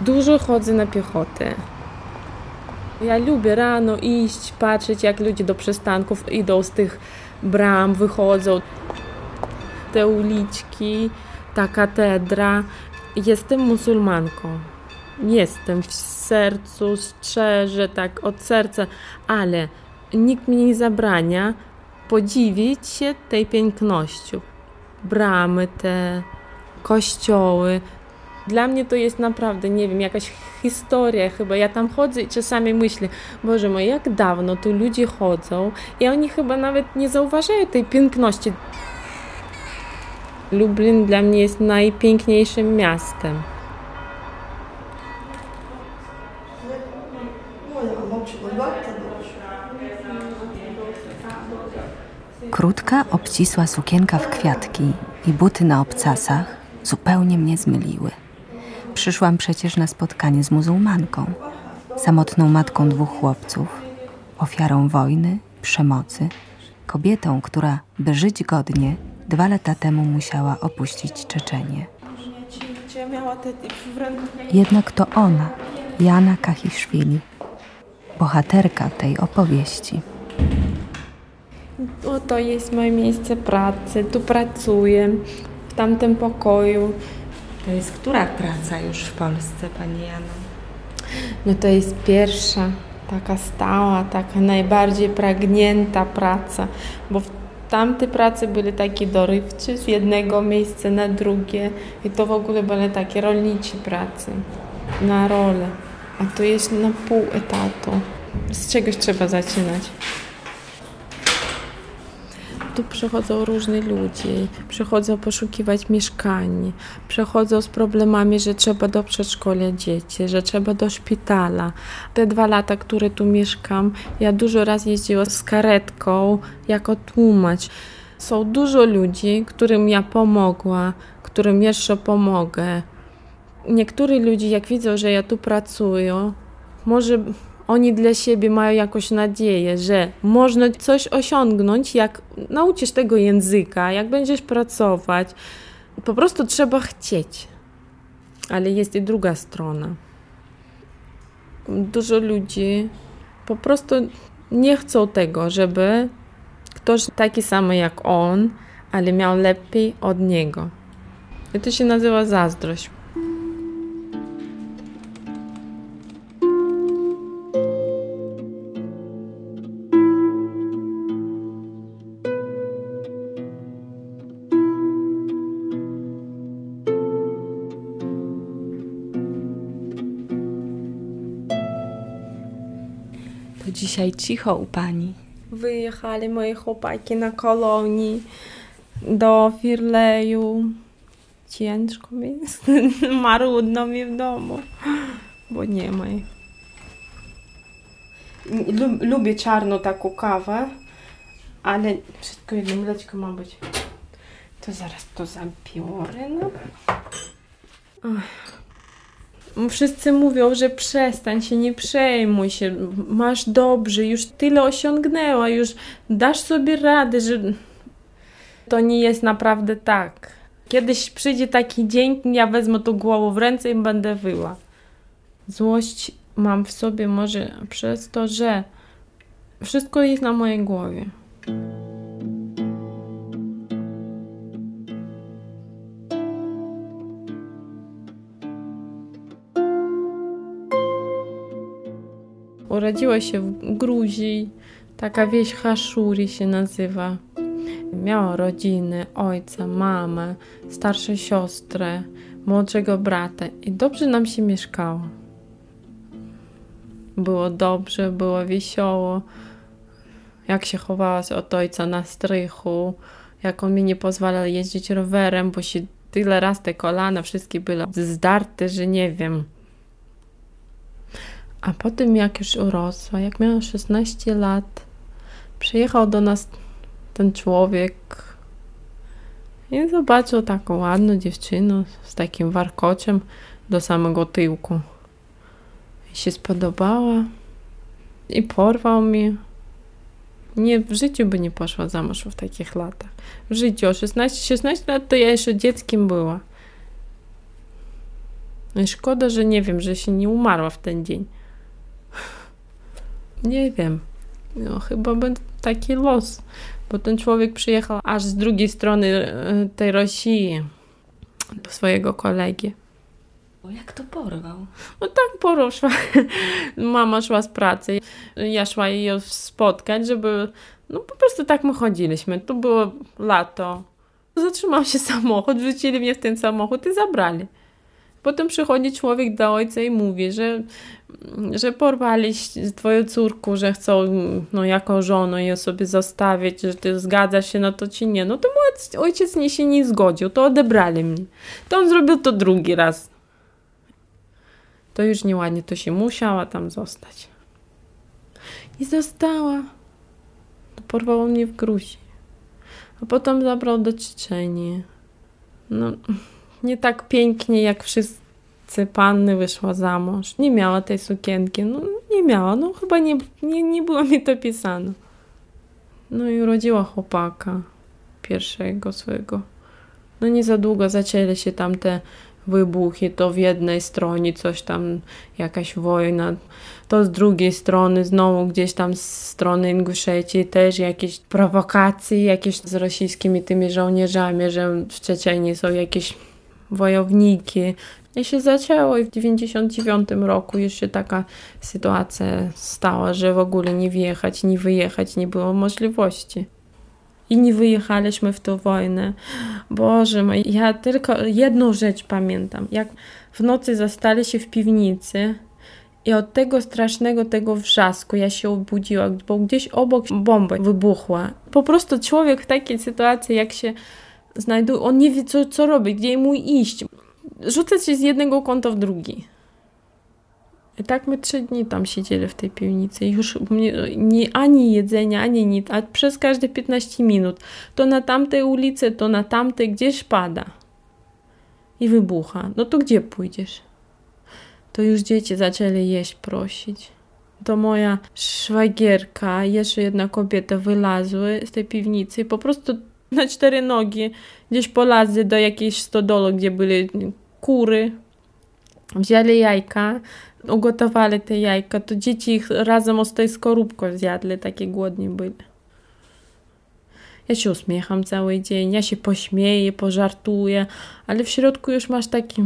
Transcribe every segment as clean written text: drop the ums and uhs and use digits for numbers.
Dużo chodzę na piechotę. Ja lubię rano iść, patrzeć, jak ludzie do przystanków idą z tych bram, wychodzą. Te uliczki, ta katedra. Jestem muzułmanką. Jestem w sercu, szczerze, tak od serca, ale nikt mi nie zabrania podziwić się tej pięknością. Bramy te, kościoły. Dla mnie to jest naprawdę, nie wiem, jakaś historia chyba. Ja tam chodzę i czasami myślę, Boże mój, jak dawno tu ludzie chodzą i oni chyba nawet nie zauważają tej piękności. Lublin dla mnie jest najpiękniejszym miastem. Krótka, obcisła sukienka w kwiatki i buty na obcasach zupełnie mnie zmyliły. Przyszłam przecież na spotkanie z muzułmanką, samotną matką 2 chłopców, ofiarą wojny, przemocy, kobietą, która, by żyć godnie, 2 lata temu musiała opuścić Czeczenię. Jednak to ona, Jana Kachiszwili, bohaterka tej opowieści. To jest moje miejsce pracy, tu pracuję, w tamtym pokoju. To jest która praca już w Polsce, Pani Jano? No to jest pierwsza, taka stała, taka najbardziej pragnięta praca, bo w tamte prace były takie dorywcze, z jednego miejsca na drugie i to w ogóle były takie rolnicze prace, na rolę, a to jest na pół etatu. Z czegoś trzeba zaczynać. Tu przychodzą różni ludzie, przychodzą poszukiwać mieszkań, przychodzą z problemami, że trzeba do przedszkola dzieci, że trzeba do szpitala. Te 2 lata, które tu mieszkam, ja dużo razy jeździłam z karetką jako tłumacz. Są dużo ludzi, którym ja pomogła, którym jeszcze pomogę. Niektórzy ludzie, jak widzą, że ja tu pracuję, może oni dla siebie mają jakąś nadzieję, że można coś osiągnąć, jak nauczysz tego języka, jak będziesz pracować. Po prostu trzeba chcieć. Ale jest i druga strona. Dużo ludzi po prostu nie chcą tego, żeby ktoś taki sam jak on, ale miał lepiej od niego. I to się nazywa zazdrość. Dzisiaj cicho u Pani. Wyjechali moje chłopaki na kolonii do Firleju. Ciężko mi jest, marudno mi w domu, bo nie ma. Lubię czarną taką kawę, ale wszystko jedno mleczko ma być. To zaraz to zabiorę. No. Wszyscy mówią, że przestań się, nie przejmuj się, masz dobrze, już tyle osiągnęła, już dasz sobie radę, że to nie jest naprawdę tak. Kiedyś przyjdzie taki dzień, ja wezmę tą głowę w ręce i będę wyła. Złość mam w sobie może przez to, że wszystko jest na mojej głowie. Urodziła się w Gruzji, taka wieś Haszuri się nazywa. Miała rodzinę, ojca, mamę, starszą siostrę, młodszego brata i dobrze nam się mieszkało. Było dobrze, było wesoło. Jak się chowała od ojca na strychu, jak on mi nie pozwalał jeździć rowerem, bo się tyle raz te kolana wszystkie były zdarte, że nie wiem. A potem jak już urosła, jak miałam 16 lat, przyjechał do nas ten człowiek i zobaczył taką ładną dziewczynę z takim warkociem do samego tyłku. I się spodobała i porwał mnie. Nie, w życiu by nie poszła za mąż w takich latach. W życiu, 16 lat to ja jeszcze dzieckiem była. No i szkoda, że nie wiem, że się nie umarła w ten dzień. Nie wiem. No, chyba będzie taki los. Bo ten człowiek przyjechał aż z drugiej strony tej Rosji do swojego kolegi. O, jak to porwał? No tak poruszyła. Mama szła z pracy. Ja szła jej spotkać, żeby... No po prostu tak my chodziliśmy. To było lato. Zatrzymał się samochód, wrzucili mnie w ten samochód i zabrali. Potem przychodzi człowiek do ojca i mówi, że porwali twoją córkę, że chcą jako żonę ją sobie zostawić, że ty zgadzasz się na to czy nie. No to mój ojciec się nie zgodził, to odebrali mnie. To on zrobił to drugi raz. To już nieładnie, to się musiała tam zostać. I została. To porwało mnie w Gruzji. A potem zabrał do Czeczenii. No, nie tak pięknie jak wszyscy panny wyszła za mąż. Nie miała tej sukienki. No, nie miała. No, chyba nie było mi to pisane. No i urodziła chłopaka. Pierwszego swojego. No nie za długo zaczęły się tam te wybuchy. To w jednej stronie coś tam, jakaś wojna. To z drugiej strony znowu gdzieś tam z strony Inguszetii też jakieś prowokacje, jakieś z rosyjskimi tymi żołnierzami, że w Czeczenii są jakieś wojowniki. I się zaczęło i w 99 roku już się taka sytuacja stała, że w ogóle nie wjechać, nie wyjechać nie było możliwości. I nie wyjechaliśmy w tę wojnę. Boże mój, ja tylko jedną rzecz pamiętam. Jak w nocy zastali się w piwnicy i od tego strasznego tego wrzasku ja się obudziła, bo gdzieś obok bomba wybuchła. Po prostu człowiek w takiej sytuacji, jak się znajduje, on nie wie co robić, gdzie mu iść. Rzuca się z jednego kąta w drugi. I tak my 3 dni tam siedzieli w tej piwnicy. Już ani jedzenia, ani nic. A przez każde 15 minut. To na tamtej ulicy, to na tamtej, gdzieś pada. I wybucha. No to gdzie pójdziesz? To już dzieci zaczęli jeść prosić. To moja szwagierka, jeszcze jedna kobieta wylazły z tej piwnicy i po prostu na 4 nogi gdzieś polazły do jakiejś stodoły, gdzie były kury. Wzięli jajka, ugotowali te jajka, to dzieci ich razem z tej skorupką zjadły, takie głodni byli. Ja się uśmiecham cały dzień, ja się pośmieję, pożartuję, ale w środku już masz taki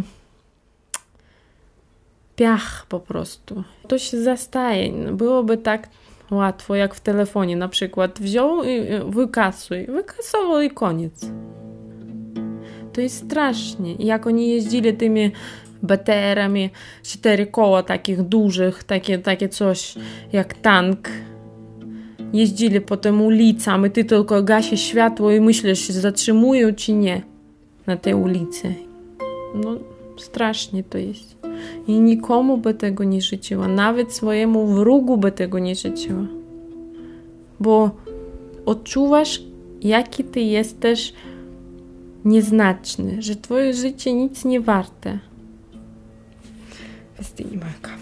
piach po prostu. To się zastaje. Byłoby tak łatwo, jak w telefonie na przykład. Wziął i wykasował i koniec. To jest strasznie. I jak oni jeździli tymi BTR-ami, 4 koła takich dużych, takie coś jak tank. Jeździli po tym ulicom i ty tylko gasisz światło i myślisz, czy zatrzymują, czy nie na tej ulicy. No, strasznie to jest. I nikomu by tego nie życzyła. Nawet swojemu wrogu by tego nie życzyła. Bo odczuwasz, jaki ty jesteś nieznaczny, że twoje życie nic nie warte. Wystyni moja kawa.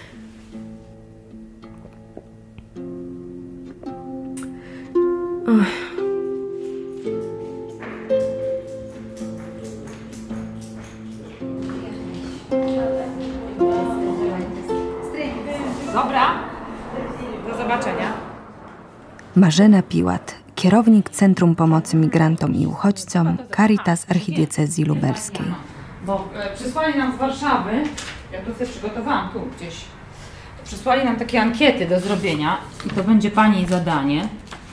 Dobra, do zobaczenia. Marzena Piłat, kierownik Centrum Pomocy Migrantom i Uchodźcom Caritas Archidiecezji Lubelskiej. Bo przysłali nam z Warszawy, ja tu sobie przygotowałam, tu gdzieś, przysłali nam takie ankiety do zrobienia i to będzie Pani zadanie.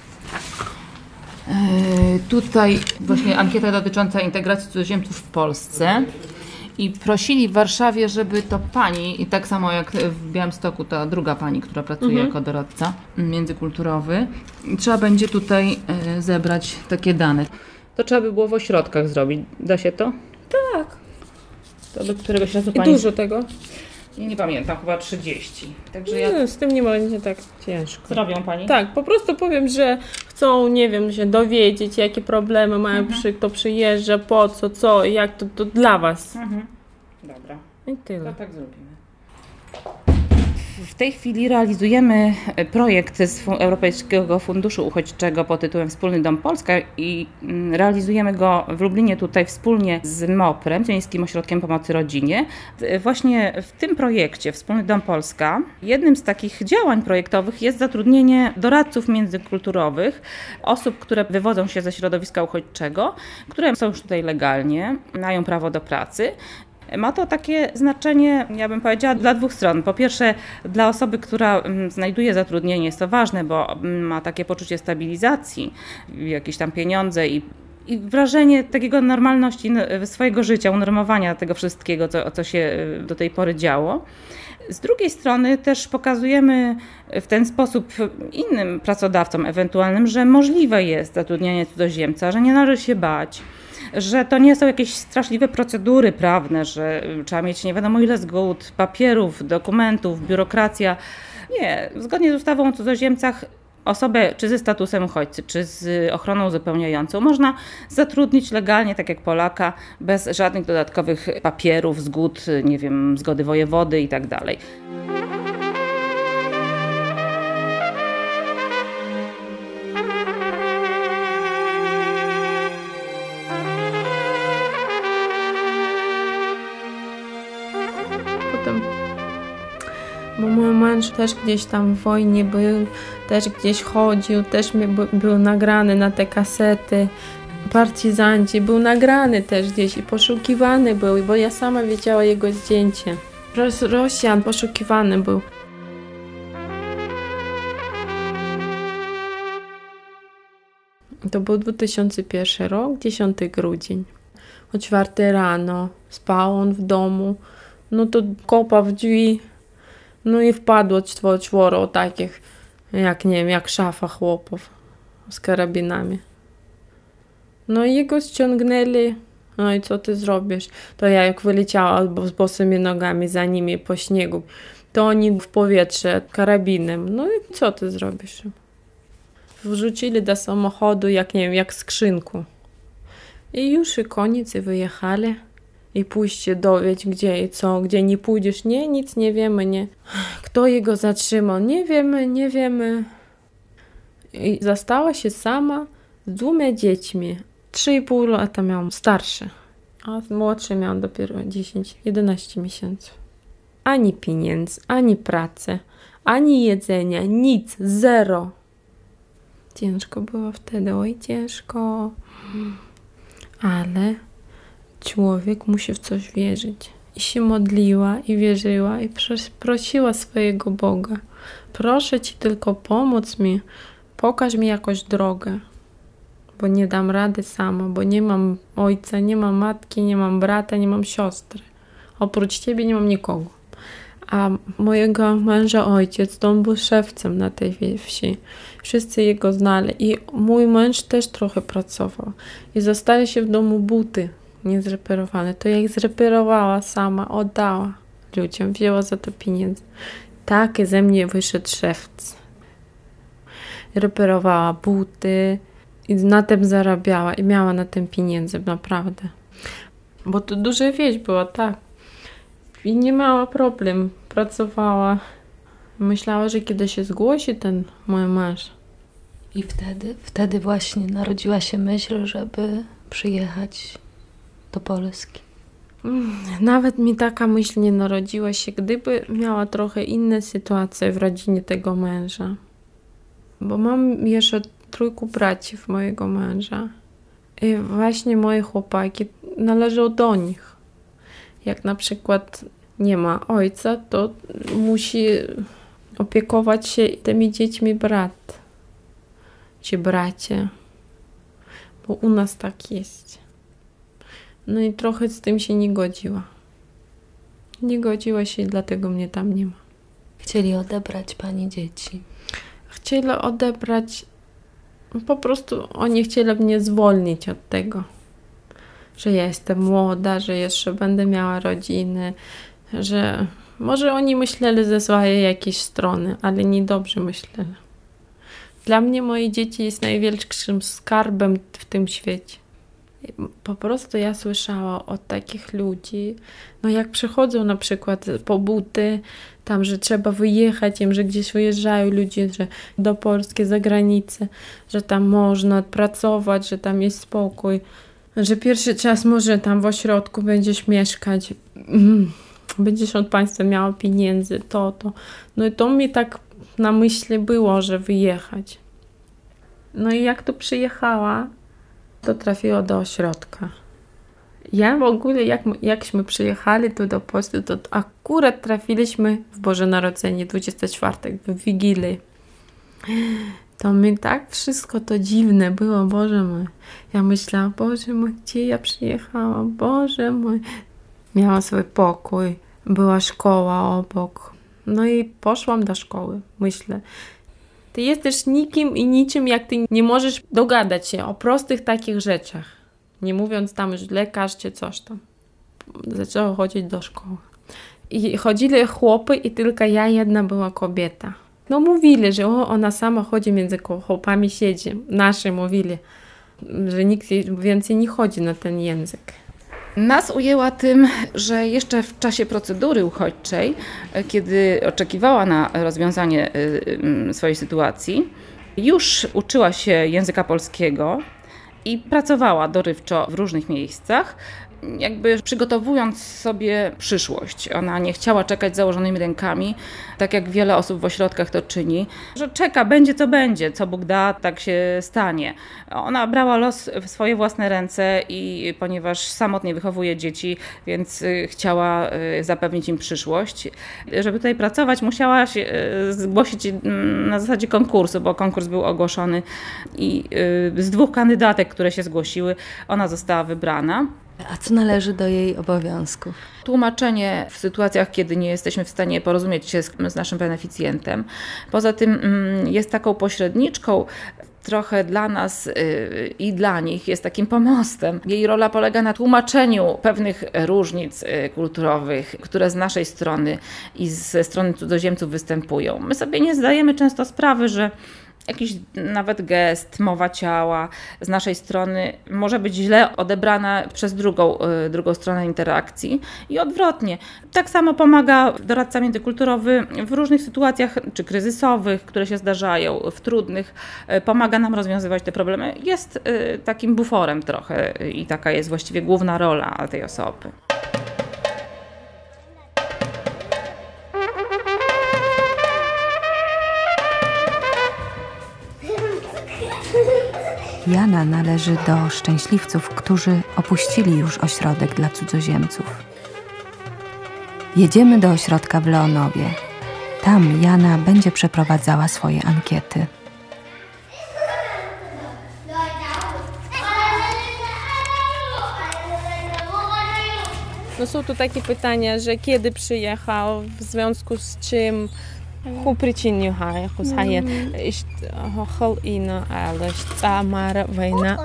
Tutaj właśnie ankieta dotycząca integracji cudzoziemców w Polsce i prosili w Warszawie, żeby to Pani, i tak samo jak w Białymstoku ta druga Pani, która pracuje jako doradca międzykulturowy, trzeba będzie tutaj zebrać takie dane. To trzeba by było w ośrodkach zrobić. Da się to? Tak. To do któregoś razu I Pani... dużo tego. Nie pamiętam, chyba 30. Także ja... Nie, z tym nie będzie tak ciężko. Zrobią Pani? Tak, po prostu powiem, że chcą, nie wiem, się dowiedzieć, jakie problemy mają, kto przyjeżdża, po co, jak to dla was. Dobra, I tyle. to tak zrobimy. W tej chwili realizujemy projekt z Europejskiego Funduszu Uchodźczego pod tytułem Wspólny Dom Polska i realizujemy go w Lublinie tutaj wspólnie z MOPR-em, z Miejskim Ośrodkiem Pomocy Rodzinie. Właśnie w tym projekcie Wspólny Dom Polska jednym z takich działań projektowych jest zatrudnienie doradców międzykulturowych, osób, które wywodzą się ze środowiska uchodźczego, które są już tutaj legalnie, mają prawo do pracy. Ma to takie znaczenie, ja bym powiedziała, dla dwóch stron. Po pierwsze, dla osoby, która znajduje zatrudnienie, jest to ważne, bo ma takie poczucie stabilizacji, jakieś tam pieniądze i wrażenie takiego normalności swojego życia, unormowania tego wszystkiego, co się do tej pory działo. Z drugiej strony też pokazujemy w ten sposób innym pracodawcom ewentualnym, że możliwe jest zatrudnienie cudzoziemca, że nie należy się bać, że to nie są jakieś straszliwe procedury prawne, że trzeba mieć nie wiadomo ile zgód, papierów, dokumentów, biurokracja. Nie, zgodnie z ustawą o cudzoziemcach osobę czy ze statusem uchodźcy, czy z ochroną uzupełniającą można zatrudnić legalnie, tak jak Polaka, bez żadnych dodatkowych papierów, zgód, nie wiem, zgody wojewody i tak dalej. Bo mój mąż też gdzieś tam w wojnie był, też gdzieś chodził, też był nagrany na te kasety. Partyzanci, był nagrany też gdzieś i poszukiwany był, bo ja sama widziała jego zdjęcie. Rosjan poszukiwany był. To był 2001 rok, 10 grudzień. O 4 rano spał on w domu, no to kopa w drzwi. No i wpadło czworo takich, jak nie wiem, jak szafa chłopów z karabinami. No i jego ściągnęli. No i co ty zrobisz? To ja jak wyleciała z bosymi nogami za nimi po śniegu, to oni w powietrze karabinem. No i co ty zrobisz? Wrzucili do samochodu, jak nie wiem, jak skrzynku. I już i koniec, i wyjechali. I pójść się dowiedzieć, gdzie i co, gdzie nie pójdziesz. Nie, nic nie wiemy, nie. Kto jego zatrzymał? Nie wiemy. I została się sama z 2 dziećmi. 3,5 lata miałam starszy, a młodszy miał dopiero 11 miesięcy. Ani pieniędzy, ani pracy, ani jedzenia, nic, zero. Ciężko było wtedy, oj ciężko. Ale człowiek musi w coś wierzyć. I się modliła, i wierzyła, i prosiła swojego Boga. Proszę Ci tylko pomóc mi, pokaż mi jakąś drogę, bo nie dam rady sama, bo nie mam ojca, nie mam matki, nie mam brata, nie mam siostry. Oprócz Ciebie nie mam nikogo. A mojego męża ojciec, to on był szewcem na tej wsi. Wszyscy jego znali i mój mąż też trochę pracował. I zostali się w domu buty niezreperowane. To ja ich zreperowała sama, oddała ludziom, wzięła za to pieniądze. Tak ze mnie wyszedł szewc. Reperowała buty i na tym zarabiała i miała na tym pieniądze, naprawdę. Bo to duża wieś była, tak. I nie miała problem, pracowała. Myślała, że kiedy się zgłosi ten mój mąż. I wtedy właśnie narodziła się myśl, żeby przyjechać do Polski. Nawet mi taka myśl nie narodziła się, gdyby miała trochę inne sytuacje w rodzinie tego męża. Bo mam jeszcze 3 braci mojego męża. I właśnie moje chłopaki należą do nich. Jak na przykład nie ma ojca, to musi opiekować się tymi dziećmi brat czy bracia. Bo u nas tak jest. No i trochę z tym się nie godziła. Nie godziła się i dlatego mnie tam nie ma. Chcieli odebrać pani dzieci. Chcieli odebrać, po prostu oni chcieli mnie zwolnić od tego, że ja jestem młoda, że jeszcze będę miała rodziny, że może oni myśleli ze swojej jakiejś strony, ale niedobrze myśleli. Dla mnie moje dzieci jest największym skarbem w tym świecie. Po prostu ja słyszała od takich ludzi, no jak przychodzą na przykład po buty, tam, że trzeba wyjechać im, że gdzieś wyjeżdżają ludzie, że do Polski, za granicę, że tam można pracować, że tam jest spokój, że pierwszy czas może tam w ośrodku będziesz mieszkać, będziesz od państwa miała pieniędzy, to. No i to mi tak na myśli było, że wyjechać. No i jak tu przyjechała, to trafiła do ośrodka. Ja w ogóle, jakśmy przyjechali tu do Polski, to akurat trafiliśmy w Boże Narodzenie, 24, w Wigilię. To mi tak wszystko to dziwne było, Boże mój. Ja myślałam, Boże mój, gdzie ja przyjechałam, Boże mój. Miałam swój pokój, była szkoła obok. No i poszłam do szkoły, myślę. Ty jesteś nikim i niczym, jak ty nie możesz dogadać się o prostych takich rzeczach. Nie mówiąc tam już lekarz czy coś tam. Zaczęła chodzić do szkoły. I chodzili chłopy i tylko ja jedna była kobieta. No mówili, że ona sama chodzi między chłopami, siedzi. Nasi mówili, że nikt więcej nie chodzi na ten język. Nas ujęła tym, że jeszcze w czasie procedury uchodźczej, kiedy oczekiwała na rozwiązanie swojej sytuacji, już uczyła się języka polskiego i pracowała dorywczo w różnych miejscach, jakby przygotowując sobie przyszłość. Ona nie chciała czekać z założonymi rękami, tak jak wiele osób w ośrodkach to czyni, że czeka, będzie co będzie, co Bóg da, tak się stanie. Ona brała los w swoje własne ręce i ponieważ samotnie wychowuje dzieci, więc chciała zapewnić im przyszłość. Żeby tutaj pracować, musiała się zgłosić na zasadzie konkursu, bo konkurs był ogłoszony i z 2 kandydatek, które się zgłosiły, ona została wybrana. A co należy do jej obowiązków? Tłumaczenie w sytuacjach, kiedy nie jesteśmy w stanie porozumieć się z naszym beneficjentem. Poza tym jest taką pośredniczką, trochę dla nas i dla nich jest takim pomostem. Jej rola polega na tłumaczeniu pewnych różnic kulturowych, które z naszej strony i ze strony cudzoziemców występują. My sobie nie zdajemy często sprawy, że jakiś nawet gest, mowa ciała z naszej strony może być źle odebrana przez drugą stronę interakcji i odwrotnie. Tak samo pomaga doradca międzykulturowy w różnych sytuacjach, czy kryzysowych, które się zdarzają, w trudnych. Pomaga nam rozwiązywać te problemy. Jest takim buforem trochę i taka jest właściwie główna rola tej osoby. Jana należy do szczęśliwców, którzy opuścili już ośrodek dla cudzoziemców. Jedziemy do ośrodka w Leonowie. Tam Jana będzie przeprowadzała swoje ankiety. No są tu takie pytania, że kiedy przyjechał, w związku z czym, ku przyczynie haje, hol ino, ale samara wojna.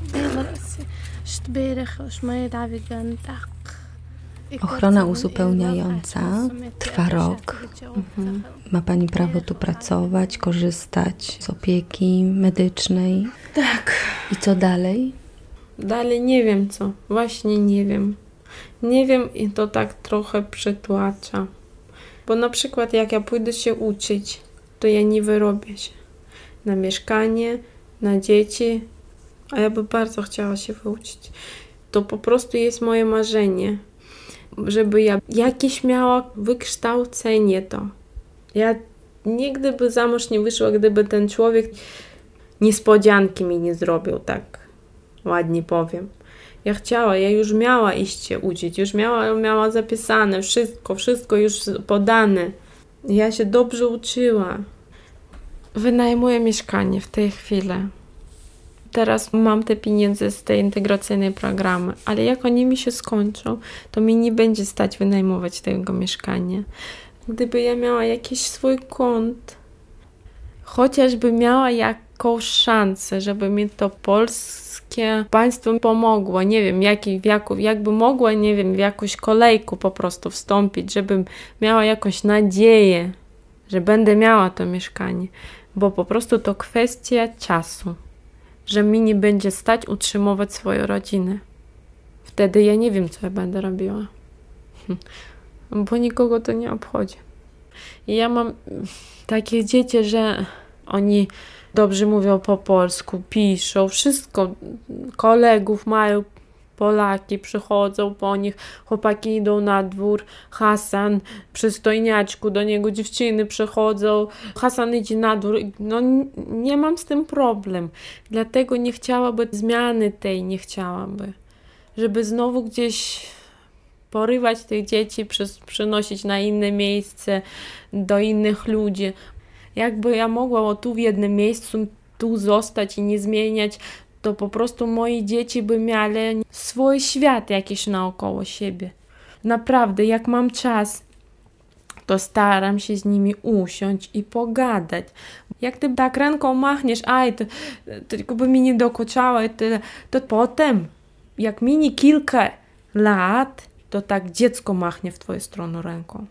Ochrona uzupełniająca trwa rok. Ma pani prawo tu pracować, korzystać z opieki medycznej. Tak. I co dalej? Dalej nie wiem co, właśnie nie wiem. Nie wiem i to tak trochę przytłacza. Bo na przykład jak ja pójdę się uczyć, to ja nie wyrobię się na mieszkanie, na dzieci, a ja by bardzo chciała się wyuczyć. To po prostu jest moje marzenie, żeby ja jakieś miała wykształcenie to. Ja nigdy by za mąż nie wyszła, gdyby ten człowiek niespodzianki mi nie zrobił, tak ładnie powiem. Ja już miała iść się uczyć, już miała zapisane wszystko już podane. Ja się dobrze uczyła. Wynajmuję mieszkanie w tej chwili. Teraz mam te pieniądze z tej integracyjnej programy, ale jak oni mi się skończą, to mi nie będzie stać wynajmować tego mieszkania. Gdyby ja miała jakiś swój kąt, chociażby miała jakąś szansę, żeby mi to polskie państwo pomogło, nie wiem, jakby mogła, nie wiem, w jakąś kolejkę po prostu wstąpić, żebym miała jakąś nadzieję, że będę miała to mieszkanie, bo po prostu to kwestia czasu. że mi nie będzie stać utrzymywać swoją rodzinę. Wtedy ja nie wiem, co ja będę robiła. Bo nikogo to nie obchodzi. I ja mam takie dzieci, że oni dobrze mówią po polsku, piszą, wszystko. Kolegów mają Polaki, przychodzą po nich, chłopaki idą na dwór, Hasan, przystojniaczku, do niego dziewczyny przychodzą, Hasan idzie na dwór, no nie mam z tym problem. Dlatego nie chciałaby zmiany tej, nie chciałaby. Żeby znowu gdzieś porywać tych dzieci, przynosić na inne miejsce, do innych ludzi. Jakby ja mogła tu w jednym miejscu, tu zostać i nie zmieniać, to po prostu moje dzieci by miały swój świat jakiś naokoło siebie. Naprawdę, jak mam czas, to staram się z nimi usiąść i pogadać. Jak ty tak ręką machniesz, to tylko by mi nie dokuczało, to potem, jak minie kilka lat, to tak dziecko machnie w twoją stronę ręką.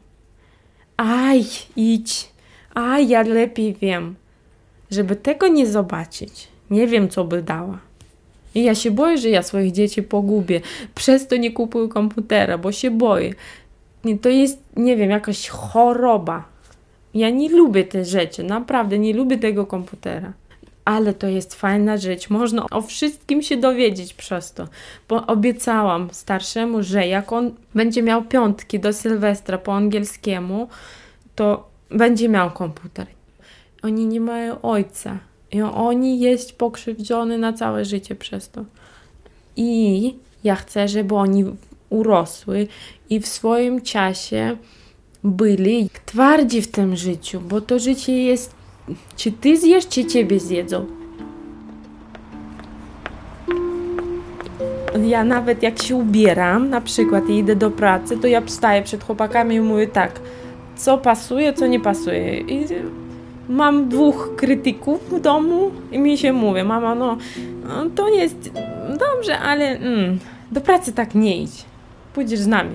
Idź. Ja lepiej wiem. Żeby tego nie zobaczyć, nie wiem, co by dała. I ja się boję, że ja swoich dzieci pogubię. Przez to nie kupuję komputera, bo się boję. To jest, nie wiem, jakaś choroba. Ja nie lubię te rzeczy, naprawdę nie lubię tego komputera. Ale to jest fajna rzecz. Można o wszystkim się dowiedzieć przez to. Bo obiecałam starszemu, że jak on będzie miał 5 do Sylwestra po angielskiemu, to będzie miał komputer. Oni nie mają ojca. I oni jest pokrzywdzony na całe życie przez to. I ja chcę, żeby oni urosły i w swoim czasie byli twardzi w tym życiu, bo to życie jest, czy ty zjesz, czy ciebie zjedzą. Ja nawet jak się ubieram, na przykład i idę do pracy, to ja wstaję przed chłopakami i mówię tak, co pasuje, co nie pasuje. I mam 2 krytyków w domu i mi się mówi, mama, no to jest dobrze, ale do pracy tak nie idź. Pójdziesz z nami.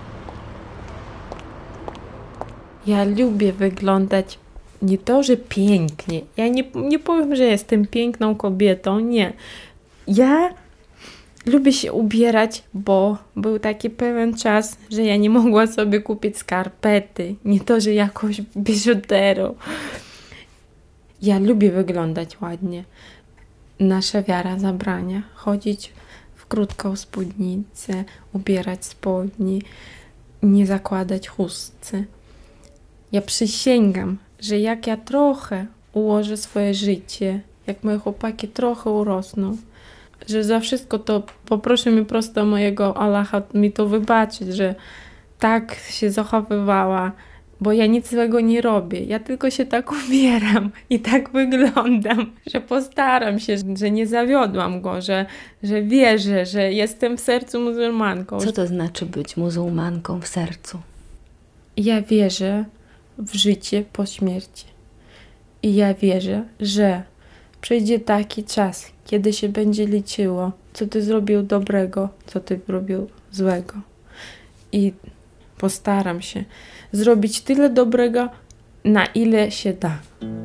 Ja lubię wyglądać nie to, że pięknie. Ja nie powiem, że jestem piękną kobietą, nie. Ja lubię się ubierać, bo był taki pewien czas, że ja nie mogła sobie kupić skarpety. Nie to, że jakąś biżuterię. Ja lubię wyglądać ładnie. Nasza wiara zabrania chodzić w krótką spódnicę, ubierać spodnie, nie zakładać chustce. Ja przysięgam, że jak ja trochę ułożę swoje życie, jak moje chłopaki trochę urosną, że za wszystko to poproszę mi prosto mojego Allaha mi to wybaczyć, że tak się zachowywała, bo ja nic złego nie robię. Ja tylko się tak ubieram i tak wyglądam, że postaram się, że nie zawiodłam go, że wierzę, że jestem w sercu muzułmanką. Co to znaczy być muzułmanką w sercu? Ja wierzę w życie po śmierci. I ja wierzę, że przyjdzie taki czas, kiedy się będzie liczyło, co ty zrobił dobrego, co ty zrobił złego. I postaram się zrobić tyle dobrego, na ile się da.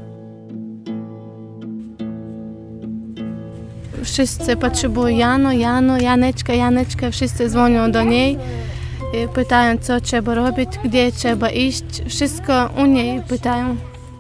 Wszyscy potrzebują Janeczka, wszyscy dzwonią do niej, pytają, co trzeba robić, gdzie trzeba iść, wszystko u niej pytają.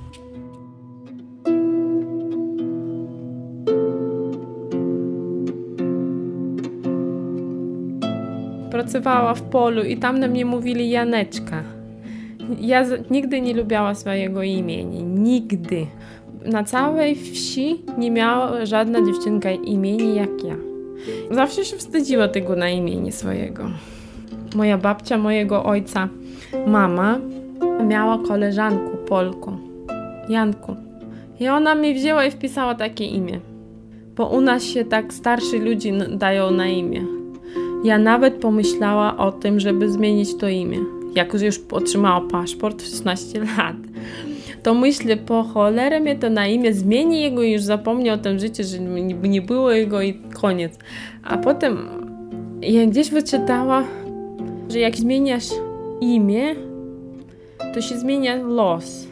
Pracowała w polu i tam na mnie mówili Janeczka. Ja nigdy nie lubiała swojego imienia. Nigdy. Na całej wsi nie miała żadna dziewczynka imienia jak ja. Zawsze się wstydziła tego na imieniu swojego. Moja babcia mojego ojca, mama, miała koleżankę Polką, Janku. I ona mi wzięła i wpisała takie imię. Bo u nas się tak starsi ludzie dają na imię. Ja nawet pomyślała o tym, żeby zmienić to imię. Jak już otrzymała paszport w 16 lat. To myślę, po cholerę mnie to na imię zmieni jego i już zapomnę o tym życiu, że nie było jego i koniec. A potem ja gdzieś wyczytała, że jak zmieniasz imię, to się zmienia los.